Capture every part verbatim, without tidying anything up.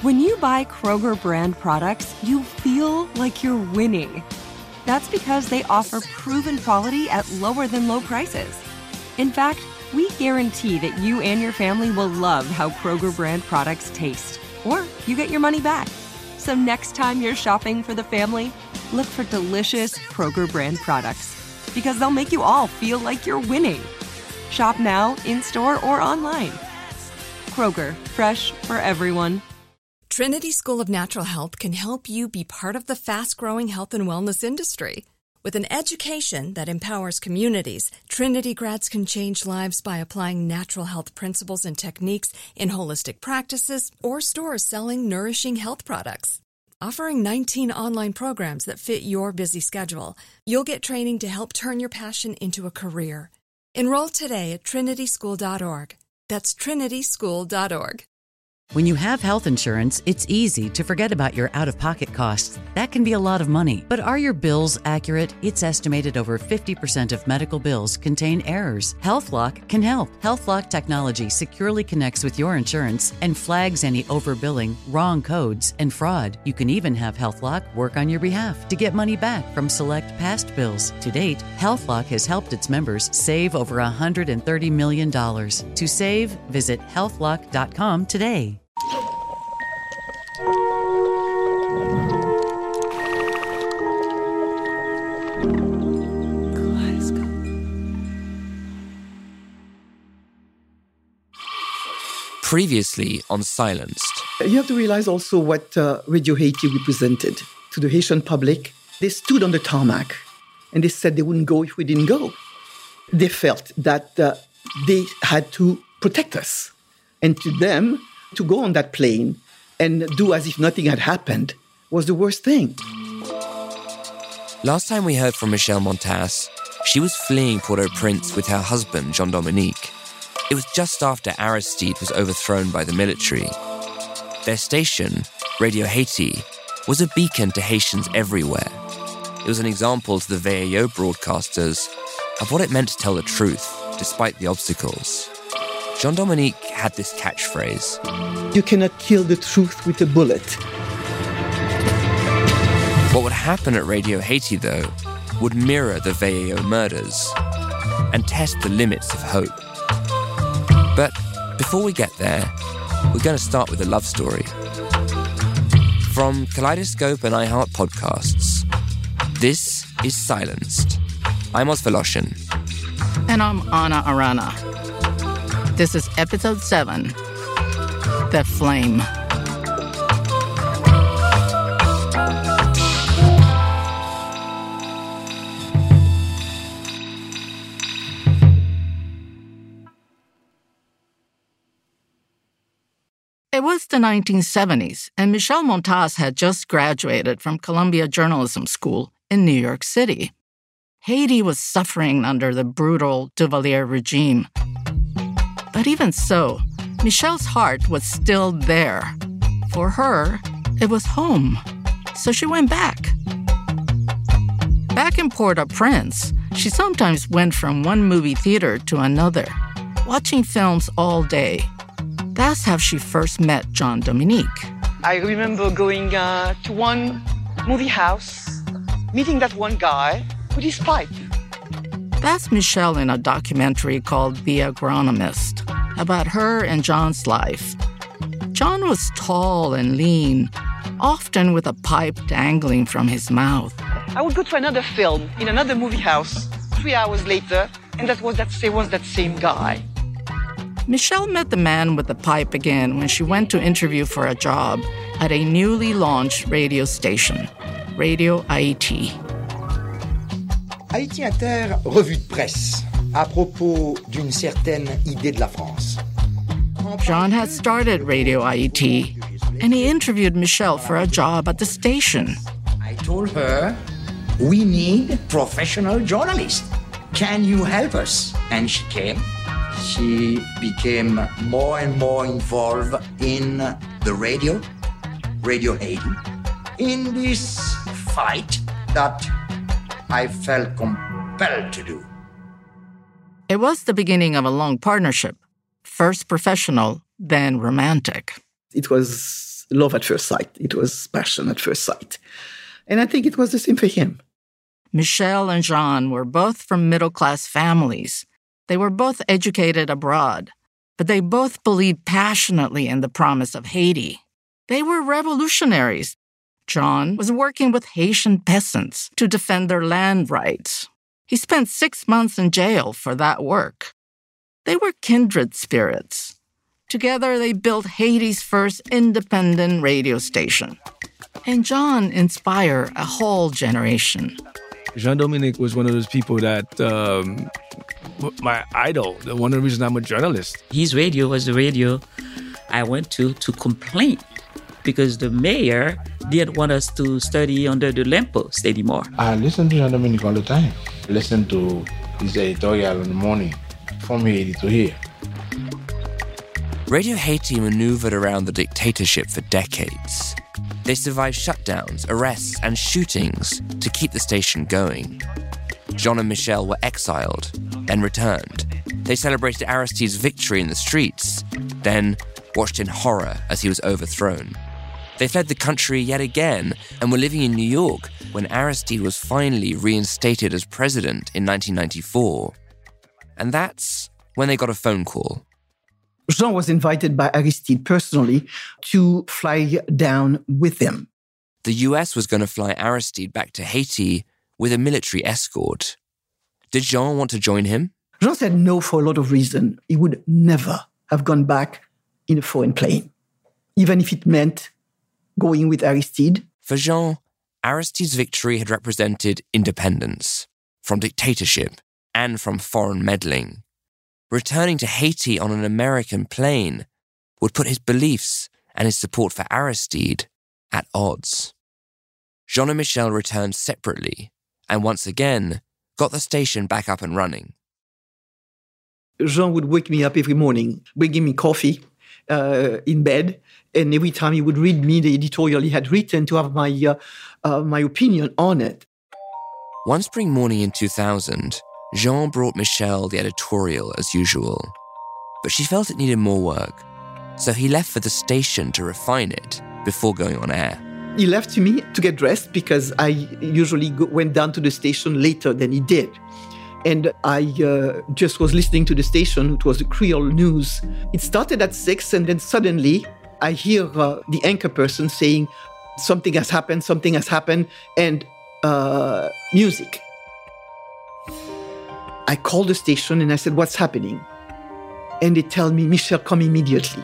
When you buy Kroger brand products, you feel like you're winning. That's because they offer proven quality at lower than low prices. In fact, we guarantee that you and your family will love how Kroger brand products taste, or you get your money back. So next time you're shopping for the family, look for delicious Kroger brand products, because they'll make you all feel like you're winning. Shop now, in-store, or online. Kroger, fresh for everyone. Trinity School of Natural Health can help you be part of the fast-growing health and wellness industry. With an education that empowers communities, Trinity grads can change lives by applying natural health principles and techniques in holistic practices or stores selling nourishing health products. Offering nineteen online programs that fit your busy schedule, you'll get training to help turn your passion into a career. Enroll today at trinity school dot org. That's trinity school dot org. When you have health insurance, it's easy to forget about your out-of-pocket costs. That can be a lot of money. But are your bills accurate? It's estimated over fifty percent of medical bills contain errors. HealthLock can help. HealthLock technology securely connects with your insurance and flags any overbilling, wrong codes, and fraud. You can even have HealthLock work on your behalf to get money back from select past bills. To date, HealthLock has helped its members save over one hundred thirty million dollars. To save, visit health lock dot com today. Previously on Silenced. You have to realize also what uh, Radio Haiti represented to the Haitian public. They stood on the tarmac and they said they wouldn't go if we didn't go. They felt that uh, they had to protect us. And to them, to go on that plane and do as if nothing had happened was the worst thing. Last time we heard from Michelle Montas, she was fleeing Port-au-Prince with her husband, Jean-Dominique. It was just after Aristide was overthrown by the military. Their station, Radio Haiti, was a beacon to Haitians everywhere. It was an example to the V A O broadcasters of what it meant to tell the truth, despite the obstacles. Jean-Dominique had this catchphrase: "You cannot kill the truth with a bullet." What would happen at Radio Haiti, though, would mirror the V A O murders and test the limits of hope. But before we get there, we're going to start with a love story. From Kaleidoscope and iHeart Podcasts, this is Silenced. I'm Oz Voloshin. And I'm Ana Arana. This is episode seven, The Flame. It was the nineteen seventies, and Michelle Montas had just graduated from Columbia Journalism School in New York City. Haiti was suffering under the brutal Duvalier regime. But even so, Michelle's heart was still there. For her, it was home. So she went back. Back in Port-au-Prince, she sometimes went from one movie theater to another, watching films all day. That's how she first met Jean-Dominique. I remember going uh, to one movie house, meeting that one guy with his pipe. That's Michelle in a documentary called The Agronomist, about her and John's life. John was tall and lean, often with a pipe dangling from his mouth. I would go to another film in another movie house three hours later, and that was that, was that same guy. Michelle met the man with the pipe again when she went to interview for a job at a newly launched radio station, Radio Haiti. Haïti Inter, revue de presse, à propos d'une certaine idée de la France. John had started Radio Haiti, and he interviewed Michelle for a job at the station. I told her, we need professional journalists. Can you help us? And she came. She became more and more involved in the radio, Radio Haiti, in this fight that I felt compelled to do. It was the beginning of a long partnership, first professional, then romantic. It was love at first sight. It was passion at first sight. And I think it was the same for him. Michel and Jean were both from middle-class families. They were both educated abroad, but they both believed passionately in the promise of Haiti. They were revolutionaries. Jean was working with Haitian peasants to defend their land rights. He spent six months in jail for that work. They were kindred spirits. Together, they built Haiti's first independent radio station. And Jean inspired a whole generation. Jean-Dominique was one of those people that, um, my idol, one of the reasons I'm a journalist. His radio was the radio I went to to complain because the mayor didn't want us to study under the lamppost anymore. I listen to Jean-Dominique all the time. Listen to his editorial in the morning from Haiti to here. Radio Haiti maneuvered around the dictatorship for decades. They survived shutdowns, arrests, and shootings to keep the station going. Jean and Michel were exiled, then returned. They celebrated Aristide's victory in the streets, then watched in horror as he was overthrown. They fled the country yet again and were living in New York when Aristide was finally reinstated as president in nineteen ninety-four. And that's when they got a phone call. Jean was invited by Aristide personally to fly down with him. The U S was going to fly Aristide back to Haiti with a military escort. Did Jean want to join him? Jean said no for a lot of reasons. He would never have gone back in a foreign plane, even if it meant going with Aristide. For Jean, Aristide's victory had represented independence from dictatorship and from foreign meddling. Returning to Haiti on an American plane would put his beliefs and his support for Aristide at odds. Jean and Michel returned separately and once again got the station back up and running. Jean would wake me up every morning, bringing me coffee uh, in bed, and every time he would read me the editorial he had written to have my, uh, uh, my opinion on it. One spring morning in two thousand, Jean brought Michel the editorial as usual, but she felt it needed more work, so he left for the station to refine it before going on air. He left to me to get dressed because I usually go, went down to the station later than he did. And I uh, just was listening to the station. It was the Creole News. It started at six, and then suddenly I hear uh, the anchor person saying, something has happened, something has happened, and uh, music. I called the station and I said, what's happening? And they tell me, Michel, come immediately.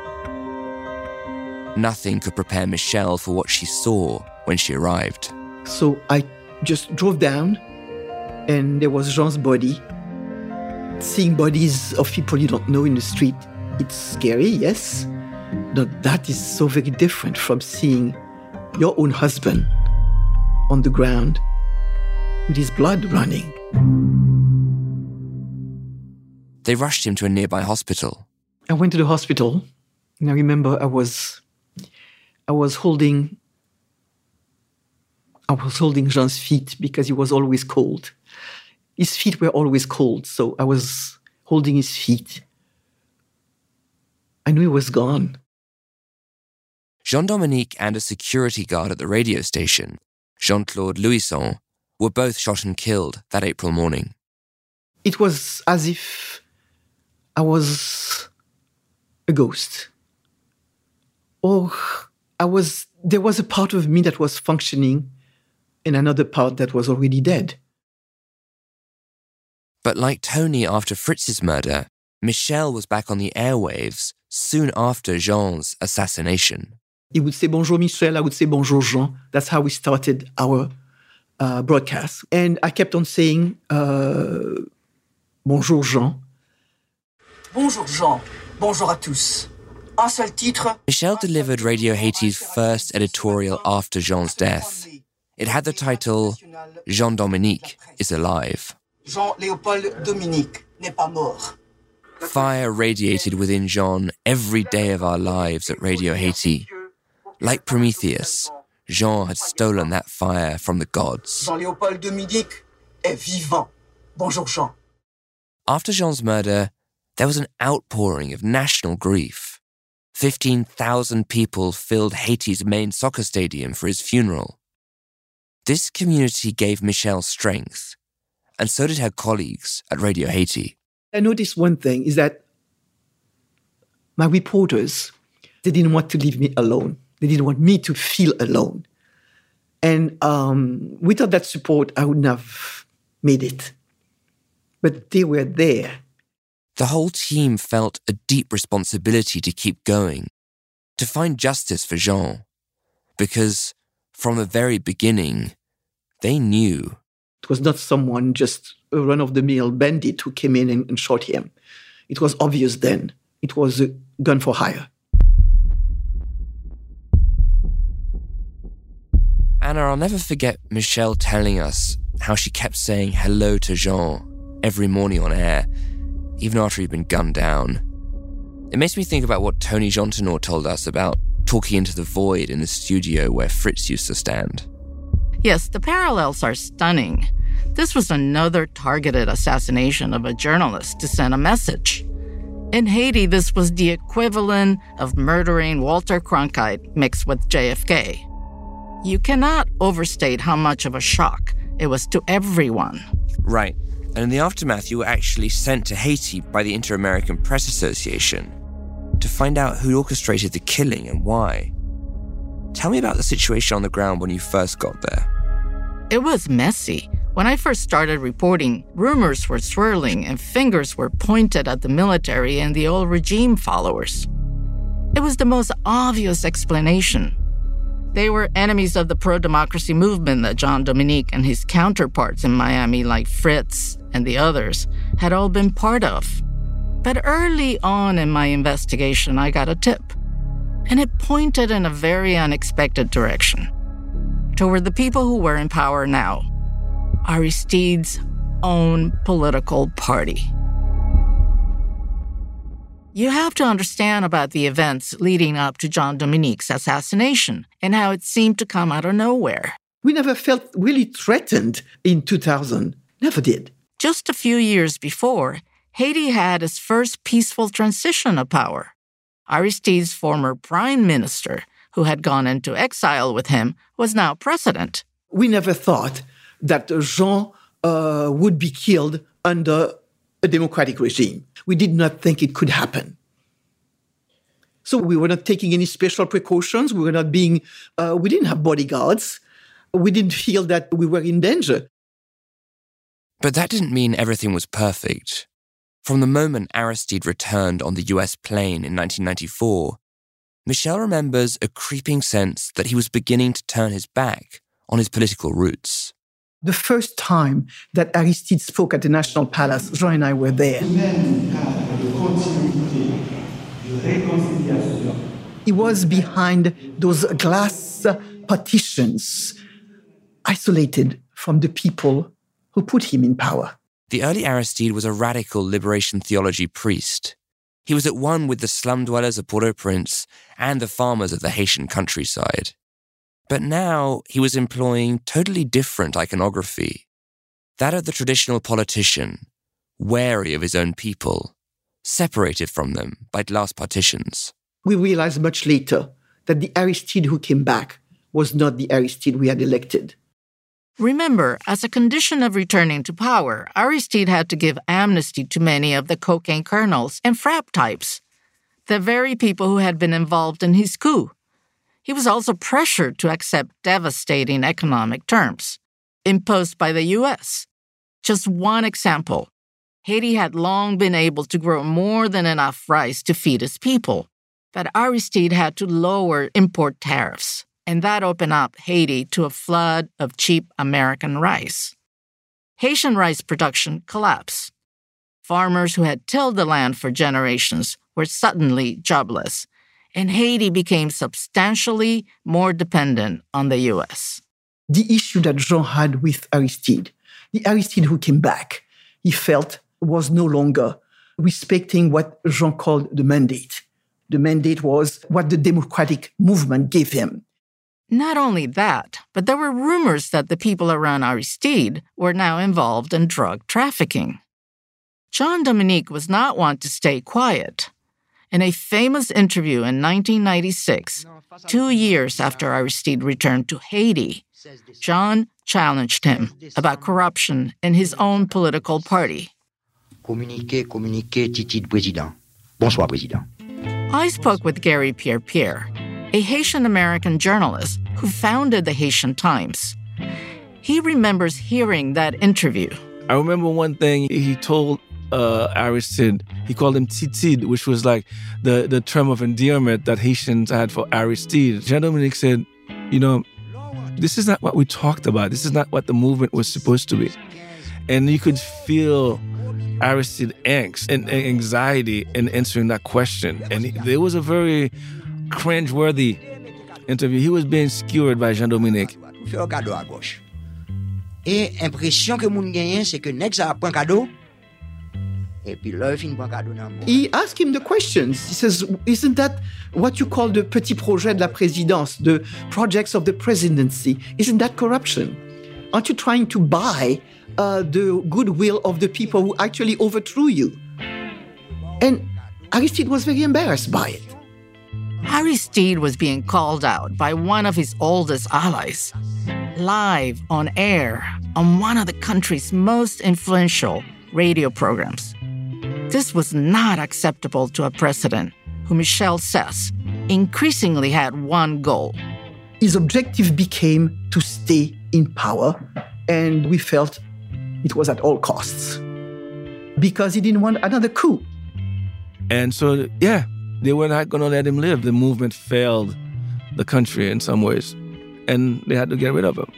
Nothing could prepare Michel for what she saw when she arrived. So I just drove down, and there was Jean's body. Seeing bodies of people you don't know in the street, it's scary, yes, but that is so very different from seeing your own husband on the ground with his blood running. They rushed him to a nearby hospital. I went to the hospital, and I remember I was, I was holding, I was holding Jean's feet because he was always cold. His feet were always cold, so I was holding his feet. I knew he was gone. Jean-Dominique and a security guard at the radio station, Jean-Claude Louison, were both shot and killed that April morning. It was as if I was a ghost. Or I was, there was a part of me that was functioning and another part that was already dead. But like Tony after Fritz's murder, Michel was back on the airwaves soon after Jean's assassination. He would say, bonjour Michel, I would say, bonjour Jean. That's how we started our uh, broadcast. And I kept on saying, uh, bonjour Jean. Bonjour Jean, bonjour à tous. Un seul titre. Michel delivered Radio Haiti's first editorial after Jean's death. It had the title, Jean-Dominique is alive. Jean-Léopold Dominique n'est pas mort. Fire radiated within Jean every day of our lives at Radio Haiti. Like Prometheus, Jean had stolen that fire from the gods. Jean-Léopold Dominique est vivant. Bonjour Jean. After Jean's murder, there was an outpouring of national grief. fifteen thousand people filled Haiti's main soccer stadium for his funeral. This community gave Michelle strength, and so did her colleagues at Radio Haiti. I noticed one thing is that my reporters, they didn't want to leave me alone. They didn't want me to feel alone. And um, without that support, I wouldn't have made it. But they were there. The whole team felt a deep responsibility to keep going, to find justice for Jean, because from the very beginning, they knew. It was not someone, just a run-of-the-mill bandit who came in and, and shot him. It was obvious then. It was a gun for hire. Anna, I'll never forget Michelle telling us how she kept saying hello to Jean every morning on air, even after he'd been gunned down. It makes me think about what Tony Jontenot told us about talking into the void in the studio where Fritz used to stand. Yes, the parallels are stunning. This was another targeted assassination of a journalist to send a message. In Haiti, this was the equivalent of murdering Walter Cronkite mixed with J F K. You cannot overstate how much of a shock it was to everyone. Right. And in the aftermath, you were actually sent to Haiti by the Inter-American Press Association to find out who orchestrated the killing and why. Tell me about the situation on the ground when you first got there. It was messy. When I first started reporting, rumors were swirling and fingers were pointed at the military and the old regime followers. It was the most obvious explanation. They were enemies of the pro-democracy movement that Jean Dominique and his counterparts in Miami, like Fritz and the others, had all been part of. But early on in my investigation, I got a tip, and it pointed in a very unexpected direction, toward the people who were in power now, Aristide's own political party. You have to understand about the events leading up to Jean Dominique's assassination and how it seemed to come out of nowhere. We never felt really threatened in two thousand. Never did. Just a few years before, Haiti had its first peaceful transition of power. Aristide's former prime minister, who had gone into exile with him, was now president. We never thought that Jean uh, would be killed under a democratic regime. We did not think it could happen. So we were not taking any special precautions. We were not being, uh, we didn't have bodyguards. We didn't feel that we were in danger. But that didn't mean everything was perfect. From the moment Aristide returned on the U S plane in nineteen ninety-four, Michelle remembers a creeping sense that he was beginning to turn his back on his political roots. The first time that Aristide spoke at the National Palace, Jean and I were there. He was behind those glass partitions, isolated from the people who put him in power. The early Aristide was a radical liberation theology priest. He was at one with the slum dwellers of Port-au-Prince and the farmers of the Haitian countryside. But now he was employing totally different iconography, that of the traditional politician, wary of his own people, separated from them by glass partitions. We realized much later that the Aristide who came back was not the Aristide we had elected. Remember, as a condition of returning to power, Aristide had to give amnesty to many of the cocaine colonels and frap types, the very people who had been involved in his coup. He was also pressured to accept devastating economic terms imposed by the U S. Just one example. Haiti had long been able to grow more than enough rice to feed its people, but Aristide had to lower import tariffs, and that opened up Haiti to a flood of cheap American rice. Haitian rice production collapsed. Farmers who had tilled the land for generations were suddenly jobless, and Haiti became substantially more dependent on the U S. The issue that Jean had with Aristide, the Aristide who came back, he felt was no longer respecting what Jean called the mandate. The mandate was what the democratic movement gave him. Not only that, but there were rumors that the people around Aristide were now involved in drug trafficking. Jean Dominique was not one to stay quiet. In a famous interview in nineteen ninety-six, two years after Aristide returned to Haiti, Jean challenged him about corruption in his own political party. Communiquez, communiquez, titide président. Bonsoir, président. I spoke with Gary Pierre-Pierre, a Haitian-American journalist who founded the Haitian Times. He remembers hearing that interview. I remember one thing he told uh, Aristide. He called him Titide, which was like the, the term of endearment that Haitians had for Aristide. Jean-Dominique said, you know, this is not what we talked about. This is not what the movement was supposed to be. And you could feel Aristide angst and anxiety in answering that question. And it was a very cringe-worthy interview. He was being skewered by Jean-Dominique. Et impression que moun genyen c'est que nèg ça prend cadeau. Et puis là fin prend cadeau nan. He asked him the questions. He says, isn't that what you call the petit projet de la présidence, the projects of the presidency? Isn't that corruption? Aren't you trying to buy uh, the goodwill of the people who actually overthrew you? And Aristide was very embarrassed by it. Aristide was being called out by one of his oldest allies, live on air on one of the country's most influential radio programs. This was not acceptable to a president who, Michel says, increasingly had one goal. His objective became to stay in power, and we felt it was at all costs because he didn't want another coup. And so, yeah, they were not going to let him live. The movement failed the country in some ways, and they had to get rid of him.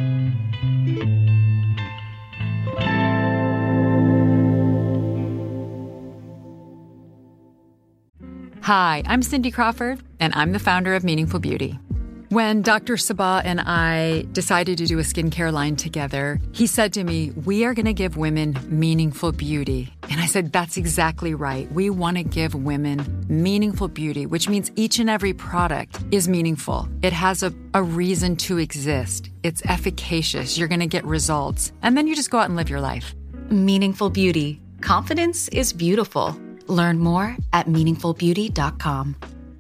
Hi, I'm Cindy Crawford, and I'm the founder of Meaningful Beauty. When Doctor Sabah and I decided to do a skincare line together, he said to me, we are going to give women meaningful beauty. And I said, that's exactly right. We want to give women meaningful beauty, which means each and every product is meaningful. It has a, a reason to exist. It's efficacious. You're going to get results. And then you just go out and live your life. Meaningful Beauty. Confidence is beautiful. Learn more at meaningful beauty dot com.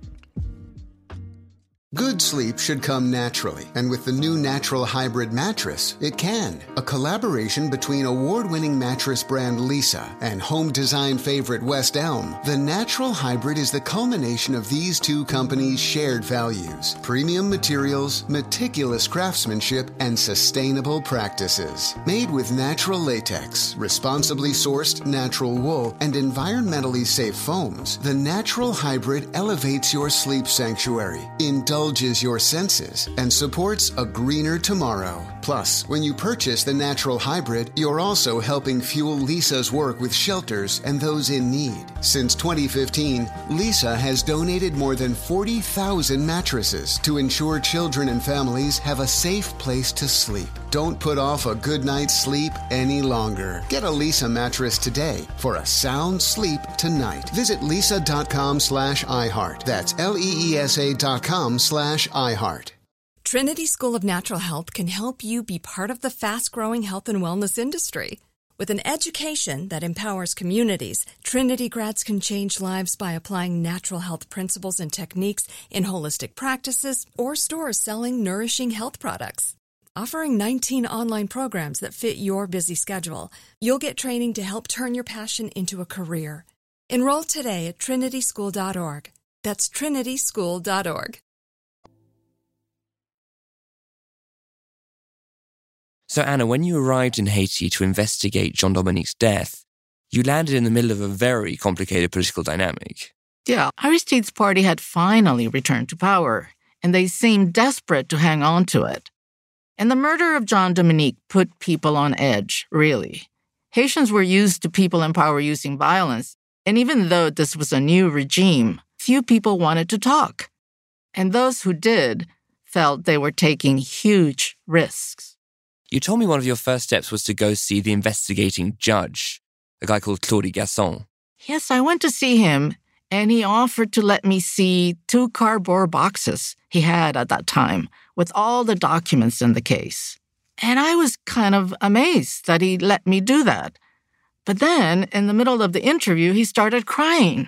Good sleep should come naturally, and with the new Natural Hybrid mattress, it can. A collaboration between award-winning mattress brand Leesa and home design favorite West Elm, the Natural Hybrid is the culmination of these two companies' shared values: premium materials, meticulous craftsmanship, and sustainable practices. Made with natural latex, responsibly sourced natural wool, and environmentally safe foams, the Natural Hybrid elevates your sleep sanctuary, indulges your senses, and supports a greener tomorrow. Plus, when you purchase the Natural Hybrid, you're also helping fuel Leesa's work with shelters and those in need. Since twenty fifteen, Leesa has donated more than forty thousand mattresses to ensure children and families have a safe place to sleep. Don't put off a good night's sleep any longer. Get a Leesa mattress today for a sound sleep tonight. Visit leesa.com slash iHeart. That's L-E-E-S-A dot com slash iHeart. Trinity School of Natural Health can help you be part of the fast-growing health and wellness industry. With an education that empowers communities, Trinity grads can change lives by applying natural health principles and techniques in holistic practices or stores selling nourishing health products. Offering nineteen online programs that fit your busy schedule, you'll get training to help turn your passion into a career. Enroll today at trinity school dot org. That's trinity school dot org. So, Anna, when you arrived in Haiti to investigate Jean-Dominique's death, you landed in the middle of a very complicated political dynamic. Yeah, Aristide's party had finally returned to power, and they seemed desperate to hang on to it. And the murder of Jean-Dominique put people on edge, really. Haitians were used to people in power using violence, and even though this was a new regime, few people wanted to talk. And those who did felt they were taking huge risks. You told me one of your first steps was to go see the investigating judge, a guy called Claude Gasson. Yes, I went to see him, and he offered to let me see two cardboard boxes he had at that time with all the documents in the case. And I was kind of amazed that he let me do that. But then, in the middle of the interview, he started crying.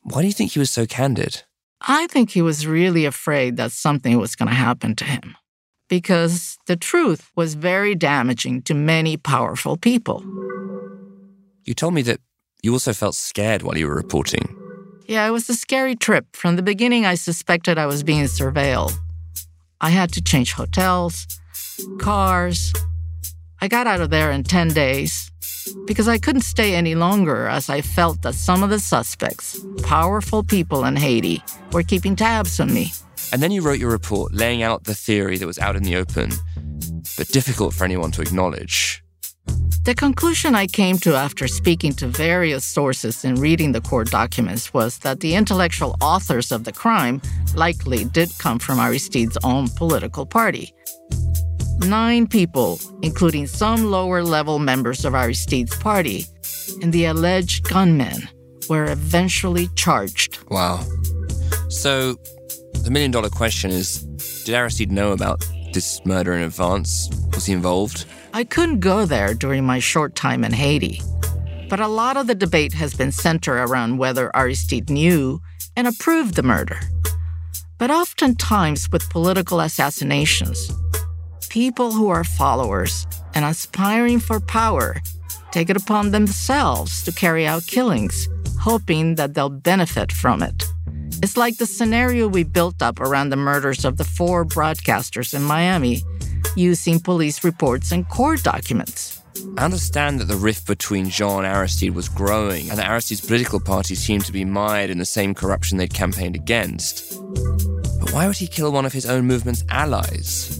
Why do you think he was so candid? I think he was really afraid that something was going to happen to him, because the truth was very damaging to many powerful people. You told me that you also felt scared while you were reporting. Yeah, it was a scary trip. From the beginning, I suspected I was being surveilled. I had to change hotels, cars. I got out of there in ten days because I couldn't stay any longer, as I felt that some of the suspects, powerful people in Haiti, were keeping tabs on me. And then you wrote your report laying out the theory that was out in the open, but difficult for anyone to acknowledge. The conclusion I came to after speaking to various sources and reading the court documents was that the intellectual authors of the crime likely did come from Aristide's own political party. Nine people, including some lower-level members of Aristide's party, and the alleged gunmen were eventually charged. Wow. So, the million-dollar question is, did Aristide know about this murder in advance? Was he involved? I couldn't go there during my short time in Haiti, but a lot of the debate has been centered around whether Aristide knew and approved the murder. But oftentimes with political assassinations, people who are followers and aspiring for power take it upon themselves to carry out killings, hoping that they'll benefit from it. It's like the scenario we built up around the murders of the four broadcasters in Miami, using police reports and court documents. I understand that the rift between Jean and Aristide was growing, and that Aristide's political party seemed to be mired in the same corruption they'd campaigned against. But why would he kill one of his own movement's allies?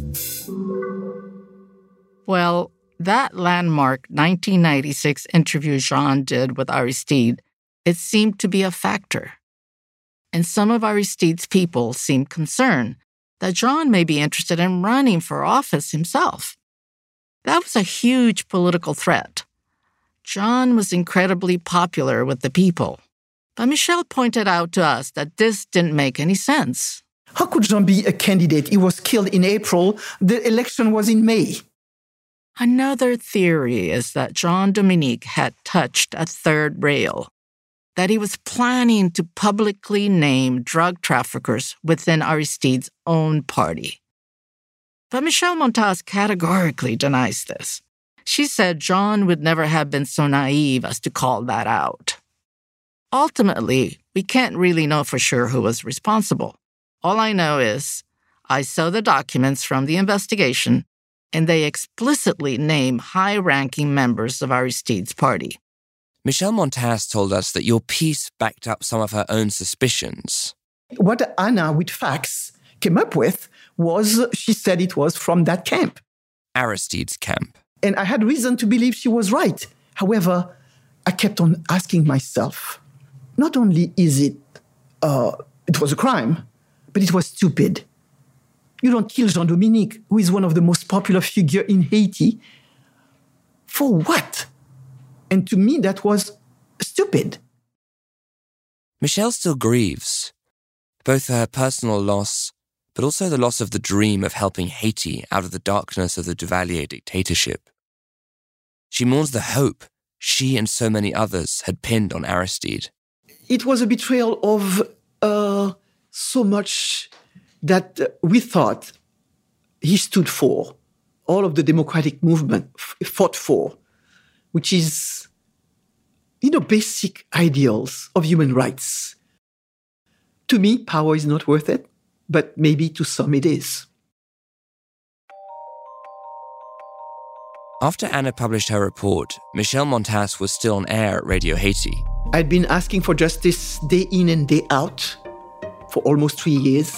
Well, that landmark nineteen ninety-six interview Jean did with Aristide, it seemed to be a factor. And some of Aristide's people seemed concerned that Jean may be interested in running for office himself. That was a huge political threat. Jean was incredibly popular with the people. But Michel pointed out to us that this didn't make any sense. How could Jean be a candidate? He was killed in April. The election was in May. Another theory is that Jean-Dominique had touched a third rail, that he was planning to publicly name drug traffickers within Aristide's own party. But Michel Montaz categorically denies this. She said Jean would never have been so naive as to call that out. Ultimately, we can't really know for sure who was responsible. All I know is I saw the documents from the investigation, and they explicitly name high-ranking members of Aristide's party. Michel Montaz told us that your piece backed up some of her own suspicions. What Anna, with facts, came up with was, she said it was from that camp. Aristide's camp. And I had reason to believe she was right. However, I kept on asking myself, not only is it, uh, it was a crime, but it was stupid. You don't kill Jean-Dominique, who is one of the most popular figures in Haiti. For what? And to me, that was stupid. Michel still grieves, both for her personal loss, but also the loss of the dream of helping Haiti out of the darkness of the Duvalier dictatorship. She mourns the hope she and so many others had pinned on Aristide. It was a betrayal of uh, so much that we thought he stood for, all of the democratic movement fought for, which is, you know, basic ideals of human rights. To me, power is not worth it, but maybe to some it is. After Anna published her report, Michel Montaz was still on air at Radio Haiti. I'd been asking for justice day in and day out for almost three years.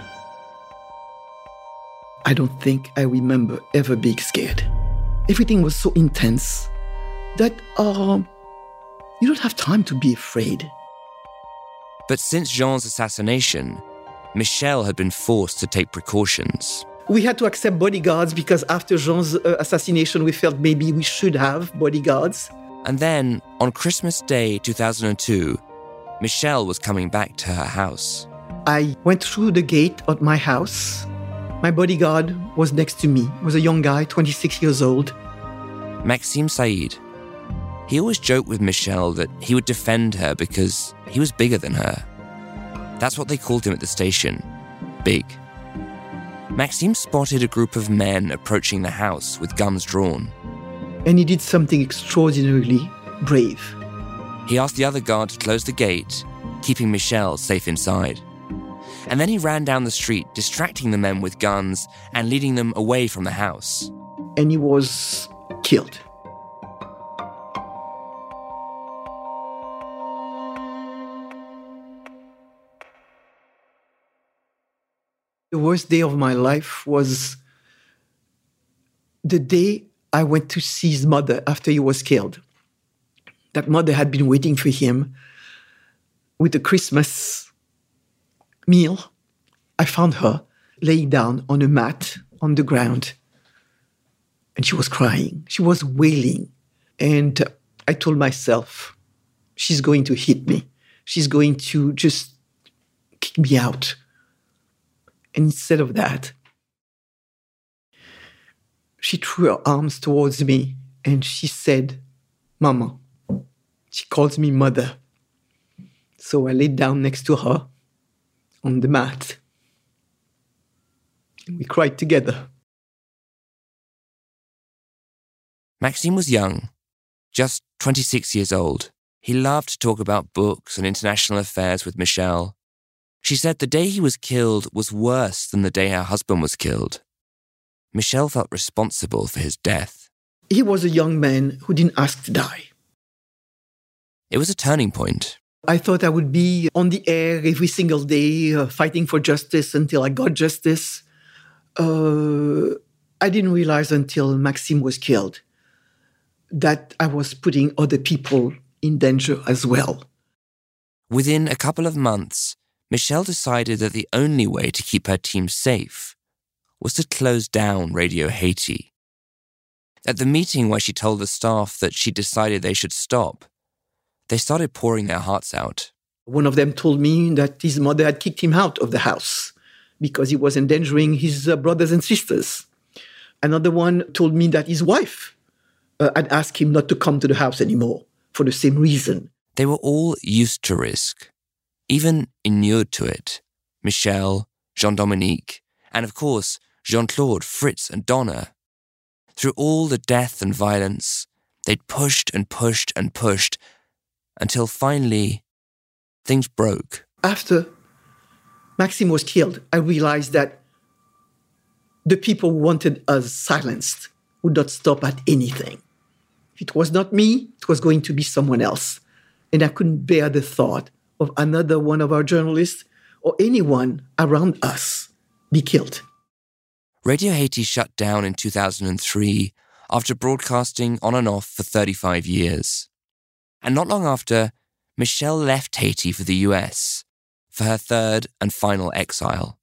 I don't think I remember ever being scared. Everything was so intense that uh, you don't have time to be afraid. But since Jean's assassination, Michel had been forced to take precautions. We had to accept bodyguards because after Jean's uh, assassination, we felt maybe we should have bodyguards. And then, on Christmas Day two thousand two, Michel was coming back to her house. I went through the gate of my house. My bodyguard was next to me. He was a young guy, twenty-six years old. Maxime Said. He always joked with Michel that he would defend her because he was bigger than her. That's what they called him at the station, Big. Maxime spotted a group of men approaching the house with guns drawn. And he did something extraordinarily brave. He asked the other guard to close the gate, keeping Michel safe inside. And then he ran down the street, distracting the men with guns and leading them away from the house. And he was killed. The worst day of my life was the day I went to see his mother after he was killed. That mother had been waiting for him with a Christmas meal. I found her laying down on a mat on the ground. And she was crying. She was wailing. And I told myself, she's going to hit me. She's going to just kick me out. And instead of that, she threw her arms towards me and she said, Mama. She calls me mother. So I laid down next to her on the mat. And we cried together. Maxime was young, just twenty-six years old. He loved to talk about books and international affairs with Michel. She said the day he was killed was worse than the day her husband was killed. Michel felt responsible for his death. He was a young man who didn't ask to die. It was a turning point. I thought I would be on the air every single day, uh, fighting for justice until I got justice. Uh, I didn't realize until Maxime was killed that I was putting other people in danger as well. Within a couple of months, Michel decided that the only way to keep her team safe was to close down Radio Haiti. At the meeting where she told the staff that she decided they should stop, they started pouring their hearts out. One of them told me that his mother had kicked him out of the house because he was endangering his uh, brothers and sisters. Another one told me that his wife uh, had asked him not to come to the house anymore for the same reason. They were all used to risk, even inured to it. Michel, Jean-Dominique, and of course, Jean-Claude, Fritz, and Donna. Through all the death and violence, they'd pushed and pushed and pushed until finally, things broke. After Maxime was killed, I realized that the people who wanted us silenced would not stop at anything. If it was not me, it was going to be someone else. And I couldn't bear the thought of another one of our journalists or anyone around us be killed. Radio Haiti shut down in two thousand three after broadcasting on and off for thirty-five years. And not long after, Michel left Haiti for the U S for her third and final exile.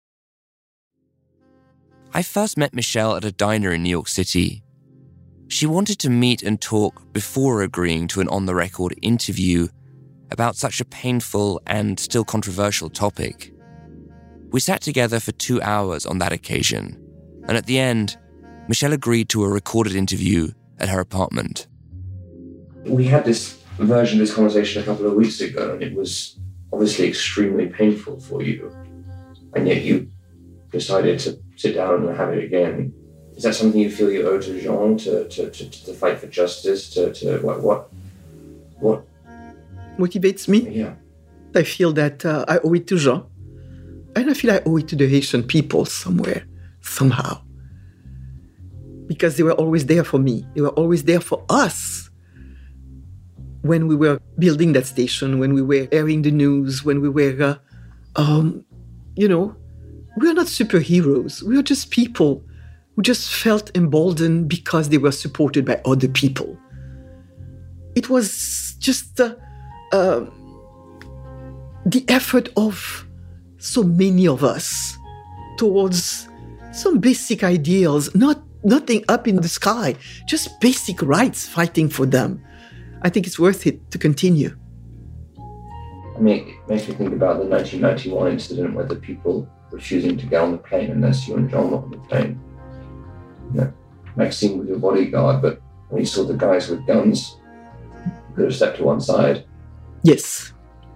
I first met Michel at a diner in New York City. She wanted to meet and talk before agreeing to an on-the-record interview about such a painful and still controversial topic. We sat together for two hours on that occasion, and at the end, Michel agreed to a recorded interview at her apartment. We had this version of this conversation a couple of weeks ago, and it was obviously extremely painful for you, and yet you decided to sit down and have it again. Is that something you feel you owe to Jean, to, to, to, to fight for justice, to, to what, what, what? Motivates me? Yeah. I feel that uh, I owe it to Jean, and I feel I owe it to the Haitian people somewhere, somehow. Because they were always there for me. They were always there for us. When we were building that station, when we were airing the news, when we were, uh, um, you know, we are not superheroes. We are just people who just felt emboldened because they were supported by other people. It was just uh, uh, the effort of so many of us towards some basic ideals, not nothing up in the sky, just basic rights, fighting for them. I think it's worth it to continue. I mean, it makes me think about the nineteen ninety-one incident where the people refusing to get on the plane unless you and Jean were on the plane. You know, Maxime was your bodyguard, but when you saw the guys with guns, you could have stepped to one side. Yes.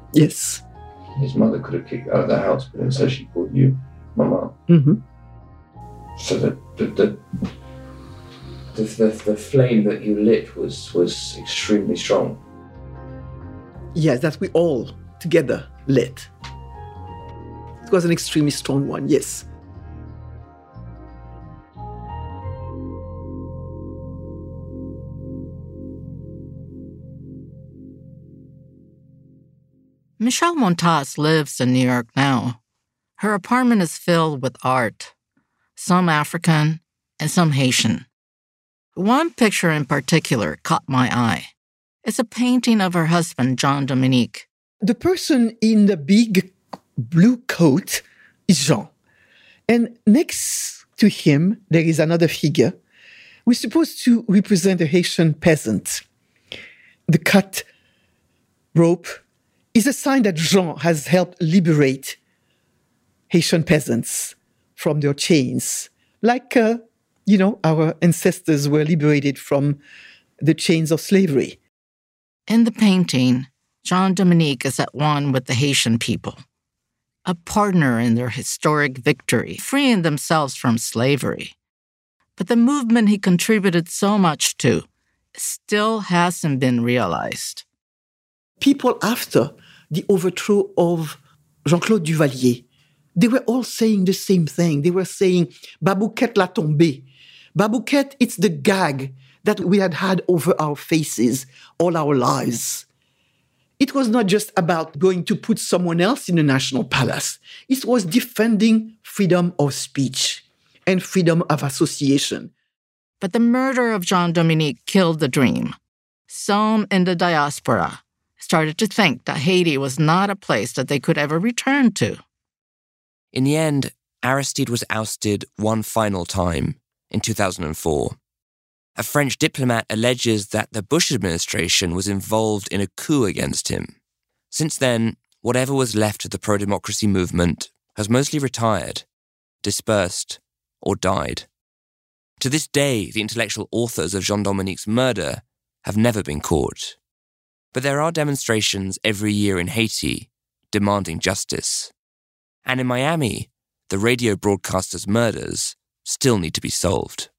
Yes. His mother could have kicked out of the house, but instead she called you Mama. Mm-hmm. So the the, the the the the flame that you lit was was extremely strong. Yes, that we all together lit. It was an extremely strong one, yes. Michelle Montaz lives in New York now. Her apartment is filled with art, some African and some Haitian. One picture in particular caught my eye. It's a painting of her husband, Jean Dominique. The person in the big blue coat is Jean. And next to him, there is another figure who is supposed to represent a Haitian peasant. The cut rope is a sign that Jean has helped liberate Haitian peasants from their chains, like, uh, you know, our ancestors were liberated from the chains of slavery. In the painting, Jean Dominique is at one with the Haitian people, a partner in their historic victory, freeing themselves from slavery. But the movement he contributed so much to still hasn't been realized. People after the overthrow of Jean-Claude Duvalier, they were all saying the same thing. They were saying, Babouquette l'a tombé. Babouquette, it's the gag that we had had over our faces all our lives. It was not just about going to put someone else in the National Palace. It was defending freedom of speech and freedom of association. But the murder of Jean Dominique killed the dream. Some in the diaspora started to think that Haiti was not a place that they could ever return to. In the end, Aristide was ousted one final time in two thousand four. A French diplomat alleges that the Bush administration was involved in a coup against him. Since then, whatever was left of the pro-democracy movement has mostly retired, dispersed, or died. To this day, the intellectual authors of Jean Dominique's murder have never been caught. But there are demonstrations every year in Haiti demanding justice. And in Miami, the radio broadcaster's murders still need to be solved.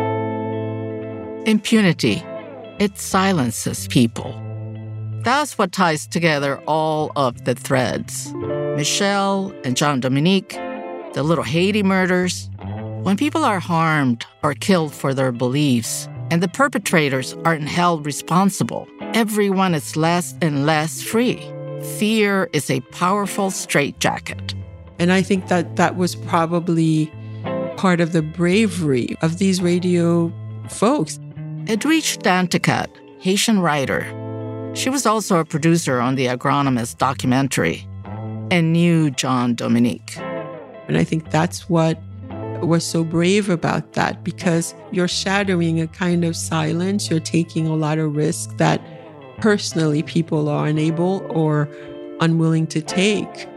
Impunity. It silences people. That's what ties together all of the threads. Michelle and Jean Dominique, the little Haiti murders. When people are harmed or killed for their beliefs, and the perpetrators aren't held responsible, everyone is less and less free. Fear is a powerful straitjacket. And I think that that was probably part of the bravery of these radio folks. Edwidge Danticat, Haitian writer. She was also a producer on the Agronomist documentary and knew Jean Dominique. And I think that's what was so brave about that, because you're shadowing a kind of silence. You're taking a lot of risk that personally people are unable or unwilling to take.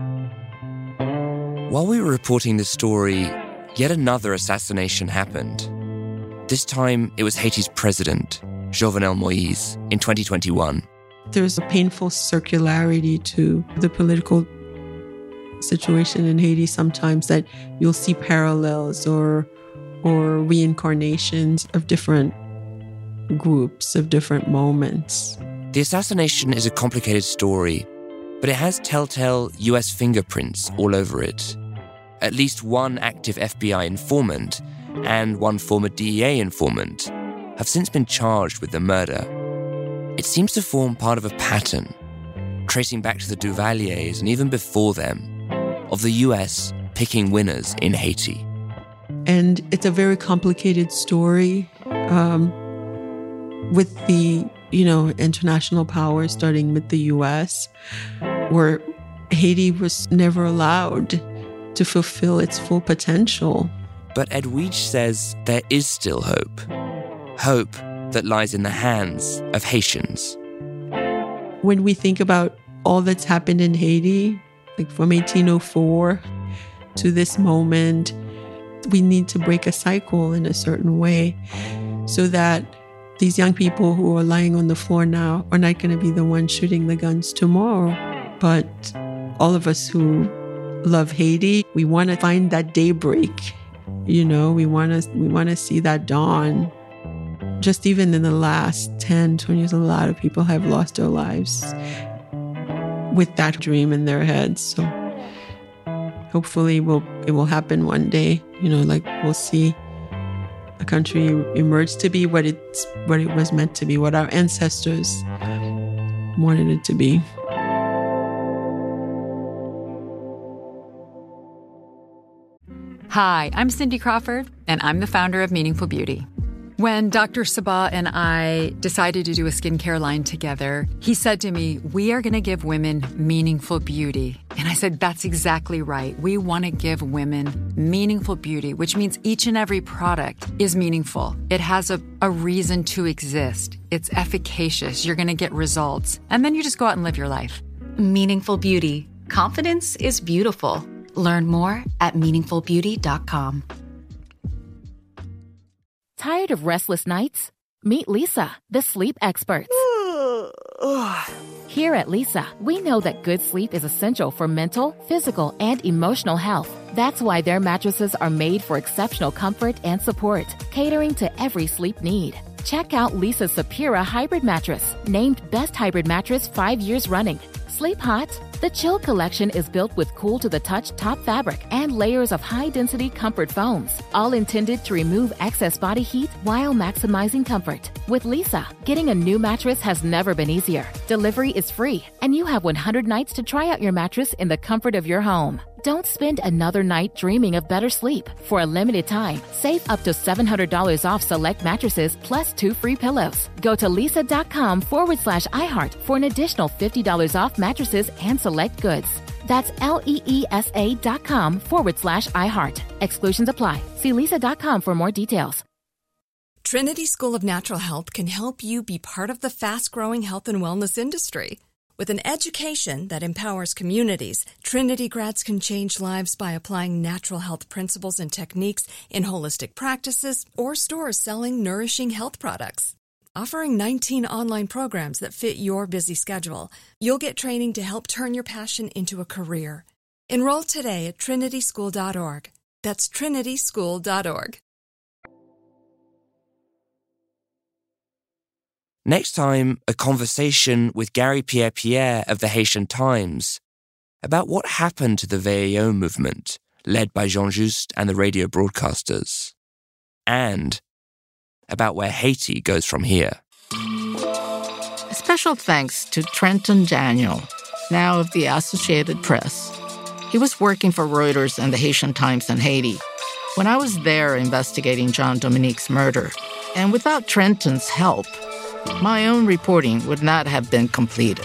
While we were reporting this story, yet another assassination happened. This time, it was Haiti's president, Jovenel Moïse, in twenty twenty-one. There's a painful circularity to the political situation in Haiti sometimes, that you'll see parallels or or reincarnations of different groups, of different moments. The assassination is a complicated story, but it has telltale U S fingerprints all over it. At least one active F B I informant and one former D E A informant have since been charged with the murder. It seems to form part of a pattern, tracing back to the Duvaliers and even before them, of the U S picking winners in Haiti. And it's a very complicated story um, with the, you know, international powers, starting with the U S, where Haiti was never allowed to fulfill its full potential. But Edwidge says there is still hope. Hope that lies in the hands of Haitians. When we think about all that's happened in Haiti, like from eighteen oh four to this moment, we need to break a cycle in a certain way so that these young people who are lying on the floor now are not going to be the ones shooting the guns tomorrow. But all of us who love Haiti, we want to find that daybreak. You know, we want to we want to see that dawn. Just even in the last ten, twenty years, a lot of people have lost their lives with that dream in their heads. So hopefully we'll, it will happen one day. You know, like we'll see a country emerge to be what it's what it was meant to be, what our ancestors wanted it to be. Hi, I'm Cindy Crawford, and I'm the founder of Meaningful Beauty. When Doctor Sabah and I decided to do a skincare line together, he said to me, we are going to give women meaningful beauty. And I said, that's exactly right. We want to give women meaningful beauty, which means each and every product is meaningful. It has a, a reason to exist. It's efficacious. You're going to get results. And then you just go out and live your life. Meaningful Beauty. Confidence is beautiful. Learn more at meaningful beauty dot com. Tired of restless nights? Meet Leesa, the sleep experts. Here at Leesa, we know that good sleep is essential for mental, physical, and emotional health. That's why their mattresses are made for exceptional comfort and support, catering to every sleep need. Check out Leesa's Sapira Hybrid Mattress, named Best Hybrid Mattress five years running. Sleep hot? The Chill Collection is built with cool-to-the-touch top fabric and layers of high-density comfort foams, all intended to remove excess body heat while maximizing comfort. With Leesa, getting a new mattress has never been easier. Delivery is free, and you have one hundred nights to try out your mattress in the comfort of your home. Don't spend another night dreaming of better sleep. For a limited time, save up to seven hundred dollars off select mattresses plus two free pillows. Go to Leesa.com forward slash iHeart for an additional fifty dollars off mattresses and select goods. That's L-E-E-S-A dot com forward slash iHeart. Exclusions apply. See Leesa dot com for more details. Trinity School of Natural Health can help you be part of the fast-growing health and wellness industry. With an education that empowers communities, Trinity grads can change lives by applying natural health principles and techniques in holistic practices or stores selling nourishing health products. Offering nineteen online programs that fit your busy schedule, you'll get training to help turn your passion into a career. Enroll today at trinity school dot org. That's trinity school dot org. Next time, a conversation with Gary Pierre-Pierre of the Haitian Times about what happened to the V A O movement led by Jean Just and the radio broadcasters, and about where Haiti goes from here. A special thanks to Trenton Daniel, now of the Associated Press. He was working for Reuters and the Haitian Times in Haiti when I was there investigating Jean Dominique's murder. And without Trenton's help, my own reporting would not have been completed.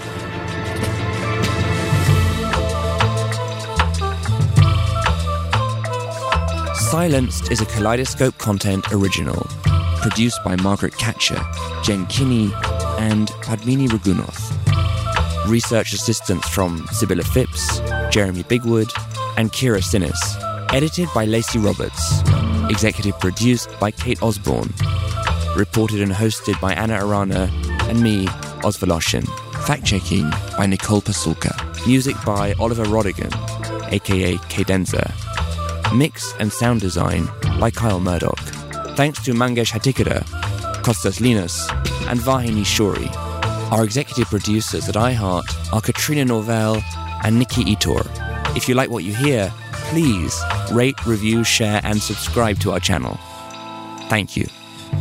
Silenced is a Kaleidoscope Content original, produced by Margaret Katcher, Jen Kinney, and Padmini Ragunoth. Research assistance from Sibylla Phipps, Jeremy Bigwood, and Kira Sinnis. Edited by Lacey Roberts. Executive produced by Kate Osborne. Reported and hosted by Anna Arana and me, Oz Voloshin. Fact-checking by Nicole Pasulka. Music by Oliver Rodigan, aka Cadenza. Mix and sound design by Kyle Murdoch. Thanks to Mangesh Hatikara, Kostas Linos, and Vahini Shori. Our executive producers at iHeart are Katrina Norvell and Nikki Itor. If you like what you hear, please rate, review, share, and subscribe to our channel. Thank you.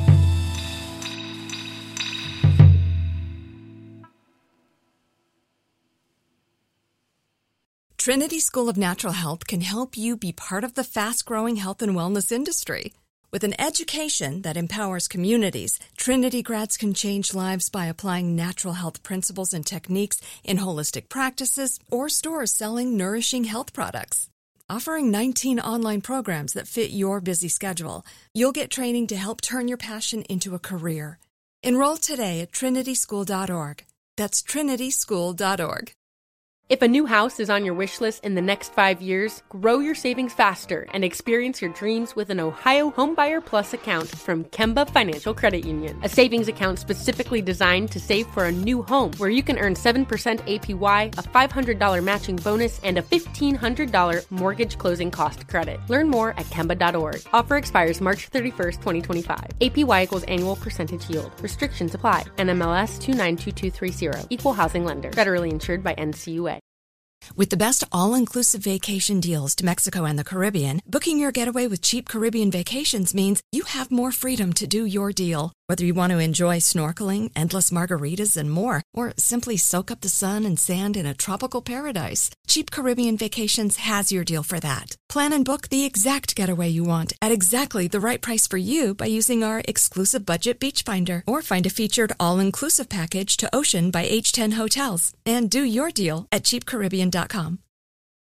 Trinity School of Natural Health can help you be part of the fast-growing health and wellness industry. With an education that empowers communities, Trinity grads can change lives by applying natural health principles and techniques in holistic practices or stores selling nourishing health products. Offering nineteen online programs that fit your busy schedule, you'll get training to help turn your passion into a career. Enroll today at trinity school dot org. That's trinity school dot org. If a new house is on your wish list in the next five years, grow your savings faster and experience your dreams with an Ohio Homebuyer Plus account from Kemba Financial Credit Union. A savings account specifically designed to save for a new home, where you can earn seven percent A P Y, a five hundred dollars matching bonus, and a fifteen hundred dollars mortgage closing cost credit. Learn more at Kemba dot org. Offer expires March thirty-first, twenty twenty-five. A P Y equals annual percentage yield. Restrictions apply. N M L S two nine two two three zero. Equal housing lender. Federally insured by N C U A. With the best all-inclusive vacation deals to Mexico and the Caribbean, booking your getaway with Cheap Caribbean Vacations means you have more freedom to do your deal. Whether you want to enjoy snorkeling, endless margaritas, and more, or simply soak up the sun and sand in a tropical paradise, Cheap Caribbean Vacations has your deal for that. Plan and book the exact getaway you want at exactly the right price for you by using our exclusive budget beach finder, or find a featured all-inclusive package to Ocean by H ten Hotels, and do your deal at cheap caribbean dot com.